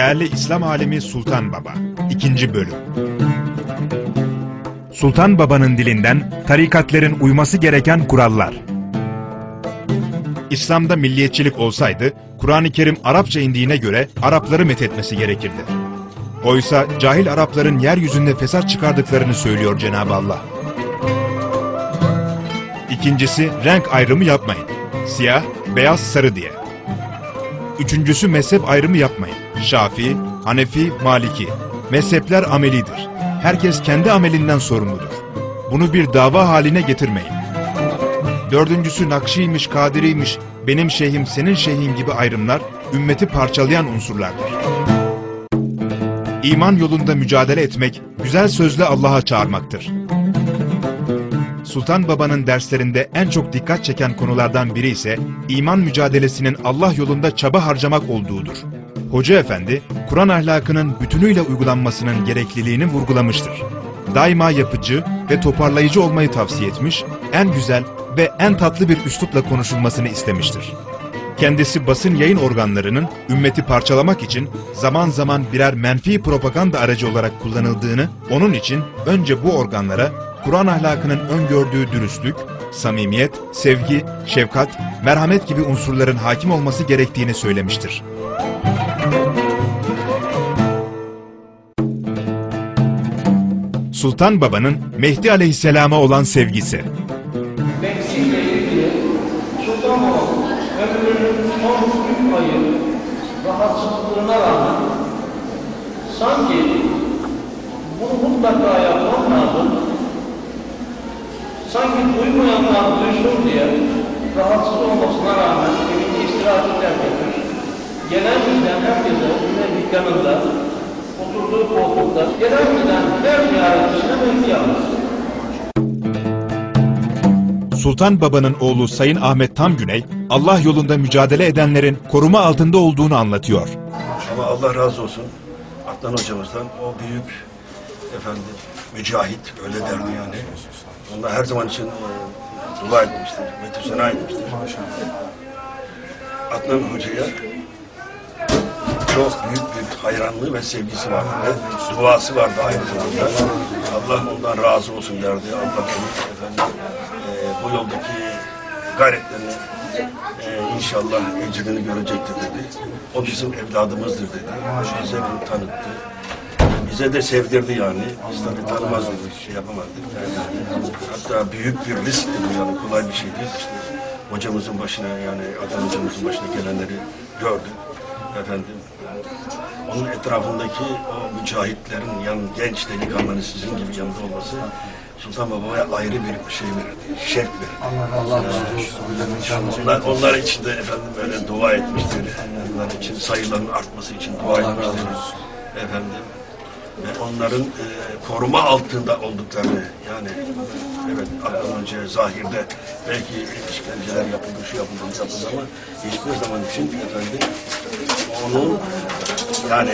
Değerli İslam alimi Sultan Baba 2. Bölüm. Sultan Baba'nın dilinden tarikatlerin uyması gereken kurallar. İslam'da milliyetçilik olsaydı, Kur'an-ı Kerim Arapça indiğine göre Arapları methetmesi gerekirdi. Oysa cahil Arapların yeryüzünde fesat çıkardıklarını söylüyor Cenab-ı Allah. İkincisi, renk ayrımı yapmayın. Siyah, beyaz, sarı diye. Üçüncüsü, mezhep ayrımı yapmayın. Şafii, Hanefi, Maliki. Mezhepler amelidir. Herkes kendi amelinden sorumludur. Bunu bir dava haline getirmeyin. Dördüncüsü, Nakşiymiş, Kadiriymiş, benim şeyhim, senin şeyhin gibi ayrımlar, ümmeti parçalayan unsurlardır. İman yolunda mücadele etmek, güzel sözle Allah'a çağırmaktır. Sultan Baba'nın derslerinde en çok dikkat çeken konulardan biri ise iman mücadelesinin Allah yolunda çaba harcamak olduğudur. Hoca Efendi, Kur'an ahlakının bütünüyle uygulanmasının gerekliliğini vurgulamıştır. Daima yapıcı ve toparlayıcı olmayı tavsiye etmiş, en güzel ve en tatlı bir üslupla konuşulmasını istemiştir. Kendisi basın yayın organlarının ümmeti parçalamak için zaman zaman birer menfi propaganda aracı olarak kullanıldığını, onun için önce bu organlara Kur'an ahlakının öngördüğü dürüstlük, samimiyet, sevgi, şefkat, merhamet gibi unsurların hakim olması gerektiğini söylemiştir. Sultan Baba'nın Mehdi Aleyhisselam'a olan sevgisi. Mehdi'yle ilgili Sultan Baba'nın ömrünün son 3 ayı rahatsızlığına rağmen sanki bunu mutlaka yapmam lazım, sanki duymayanlar duysun diye rahatsız olmasına rağmen evinde istirahati terk etmiş. Gelen giden herkese yine dükkanında, oturduğu koltukta, gelen giden her ziyaretçisine Mehdi yapmış. Sultan Baba'nın oğlu Sayın Ahmet Tamgüney, Allah yolunda mücadele edenlerin koruma altında olduğunu anlatıyor. Ama Allah razı olsun Adnan hocamızdan, o büyük mücahit, öyle derdi yani. Onlar her zaman için dua etmiştir, metüsena etmiştir. Adnan hocaya çok büyük bir hayranlığı ve sevgisi vardı ve duası vardı aynı zamanda. Allah ondan razı olsun derdi. Allah onun bu yoldaki gayretlerini inşallah ecrini görecektir dedi. O bizim evladımızdır dedi. Bize bunu tanıttı. Bize de sevdirdi yani. Biz tabii tanımazdık, şey yapamazdık. Hatta büyük bir riskti bu yani, kolay bir şey değil. İşte hocamızın başına, yani Adnan hocamızın başına gelenleri gördük. Onun etrafındaki o mücahitlerin, yani genç delikanlıların sizin gibi yanında olması Sultan Baba'ya ayrı bir şey verirdi, şevk verirdi. Onlar için de böyle dua etmiştir. Onlar için sayıların artması için dua etmiştir. Ve onların koruma altında olduklarını, yani evet Adnan Hoca zahirde belki işkenceler yapıldı, şu yapıldı ama hiçbir zaman için onun yani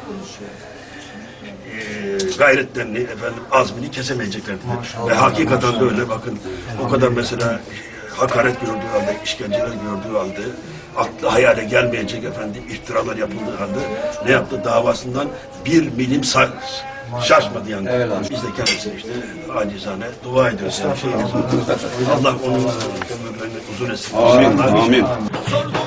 gayretlerini, azmini kesemeyeceklerdi. Ve hakikaten de öyle, bakın o kadar mesela hakaret gördüğü halde, işkenceler gördüğü halde, aklı hayale gelmeyecek iftiralar yapıldığı halde ne yaptı? Davasından bir milim şaşmadı yani. Evet, biz de kendisine işte acizane dua ediyoruz. Yani Allah onun ömürlerini uzun etsin. Amin. Amin.